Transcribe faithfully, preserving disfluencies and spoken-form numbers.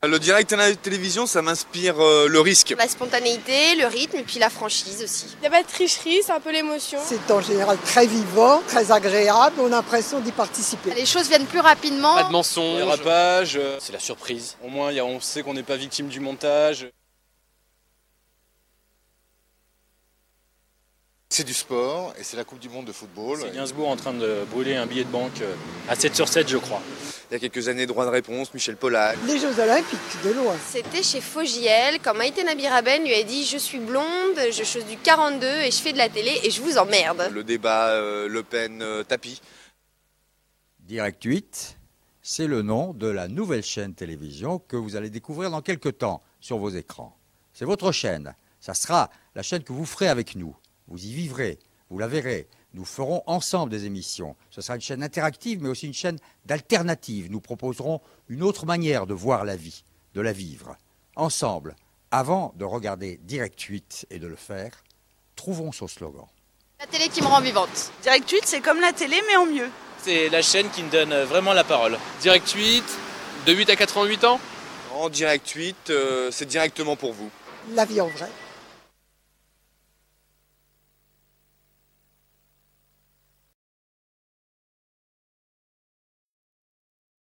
Le direct à la télévision, ça m'inspire euh, le risque. La spontanéité, le rythme et puis la franchise aussi. Il n'y a pas de tricherie, c'est un peu l'émotion. C'est en général très vivant, très agréable, on a l'impression d'y participer. Les choses viennent plus rapidement. Pas de mensonge, dérapage, c'est la surprise. au moins y a, on sait qu'on n'est pas victime du montage. C'est du sport et c'est la Coupe du Monde de football. C'est Gainsbourg en train de brûler un billet de banque à sept sur sept, je crois. Il y a quelques années, droit de réponse, Michel Pollack. Les Jeux Olympiques, de loin. C'était chez Fogiel, quand Maïté Nabiraben lui a dit « Je suis blonde, je chose du quarante-deux et je fais de la télé et je vous emmerde ». Le débat euh, Le Pen-Tapi. Direct huit, c'est le nom de la nouvelle chaîne télévision que vous allez découvrir dans quelques temps sur vos écrans. C'est votre chaîne. Ça sera la chaîne que vous ferez avec nous. Vous y vivrez, vous la verrez. Nous ferons ensemble des émissions. Ce sera une chaîne interactive, mais aussi une chaîne d'alternative. Nous proposerons une autre manière de voir la vie, de la vivre. Ensemble, avant de regarder Direct huit et de le faire, trouvons son slogan. La télé qui me rend vivante. Direct huit, c'est comme la télé, mais en mieux. C'est la chaîne qui me donne vraiment la parole. Direct huit, de huit à quatre-vingt-huit ans. En Direct huit, euh, c'est directement pour vous. La vie en vrai.